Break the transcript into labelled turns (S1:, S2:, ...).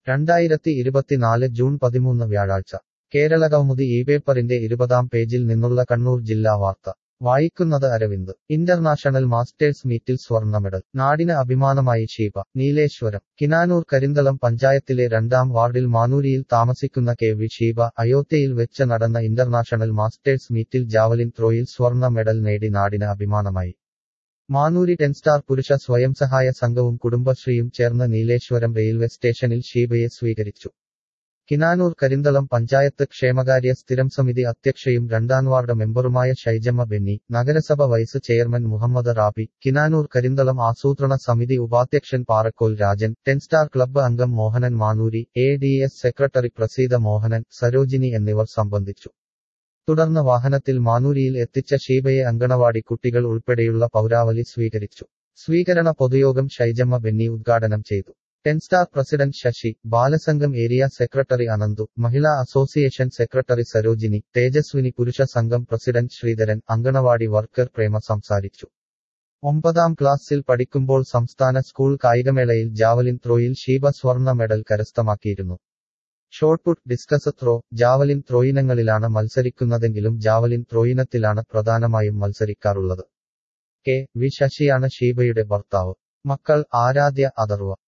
S1: 2024 June 13 വ്യാഴാഴ്ച കേരളകൗമുദി പേപ്പറിന്റെ 20-ാം പേജിൽ നിന്നുള്ള കണ്ണൂർ ജില്ലാ വാർത്ത വായിക്കുന്നത് അരവിന്ദ്. ഇന്റർനാഷണൽ മാസ്റ്റേഴ്സ് മീറ്റിൽ സ്വർണ്ണ മെഡൽ. നാടിന് അഭിമാനമായി ഷീബ. നീലേശ്വരം. കിനാനൂർ കരിന്തളം പഞ്ചായത്തിലെ 2-ാം വാർഡിൽ മാനൂരിയിൽ താമസിക്കുന്ന കെ.വി. ഷീബ അയോധ്യയിൽ വെച്ച് നടന്ന ഇന്റർനാഷണൽ മാസ്റ്റേഴ്സ് മീറ്റിൽ ജാവലിൻ ത്രോയിൽ സ്വർണ്ണ മെഡൽ നേടി നാടിന് അഭിമാനമായി. മാനൂരി 10 സ്റ്റാർ പുരുഷ സ്വയംസഹായ സംഘവും കുടുംബശ്രീയും ചേർന്ന് നീലേശ്വരം റെയിൽവേ സ്റ്റേഷനിൽ ഷീബയെ സ്വീകരിച്ചു. കിനാനൂർ കരിന്തളം പഞ്ചായത്ത് ക്ഷേമകാര്യ സ്ഥിരം സമിതി അധ്യക്ഷയും 2-ാം വാർഡ് മെമ്പറുമായ ഷൈജമ്മ ബെന്നി, നഗരസഭ വൈസ് ചെയർമാൻ മുഹമ്മദ് റാബി, കിനാനൂർ കരിന്തളം ആസൂത്രണ സമിതി ഉപാധ്യക്ഷൻ പാറക്കോൽ രാജൻ, 10 സ്റ്റാർ ക്ലബ്ബ് അംഗം മോഹനൻ മാനൂരി, എ.ഡി.എസ് സെക്രട്ടറി പ്രസീത മോഹനൻ, സരോജിനി എന്നിവർ സംബന്ധിച്ചു. തുടർന്ന് വാഹനത്തിൽ മാനൂരിയിൽ എത്തിച്ച ഷീബയെ അങ്കണവാടി കുട്ടികൾ ഉൾപ്പെടെയുള്ള പൗരാവലി സ്വീകരിച്ചു. സ്വീകരണ പൊതുയോഗം ഷൈജമ്മ ബെന്നി ഉദ്ഘാടനം ചെയ്തു. 10 star president Sasi, Balasangham area secretary Ananthu, Mahila association secretary Sarojini, Tejaswini, പുരുഷ സംഘം പ്രസിഡന്റ് ശ്രീധരൻ, അങ്കണവാടി വർക്കർ പ്രേമ സംസാരിച്ചു. 9-ാം ക്ലാസ്സിൽ പഠിക്കുമ്പോൾ സംസ്ഥാന സ്കൂൾ കായികമേളയിൽ ജാവലിൻ ത്രോയിൽ ഷീബ സ്വർണ്ണ മെഡൽ കരസ്ഥമാക്കിയിരുന്നു. ഷോട്ട്പുട്ട്, ഡിസ്കസ് ത്രോ, ജാവലിൻ ത്രോയിനങ്ങളിലാണ് മത്സരിക്കുന്നതെങ്കിലും ജാവലിൻ ത്രോയിനത്തിലാണ് പ്രധാനമായും മത്സരിക്കാറുള്ളത്. കെ.വി. ശശിയാണ് ഷീബയുടെ ഭർത്താവ്. മക്കൾ ആരാധ്യ, അഥർവ.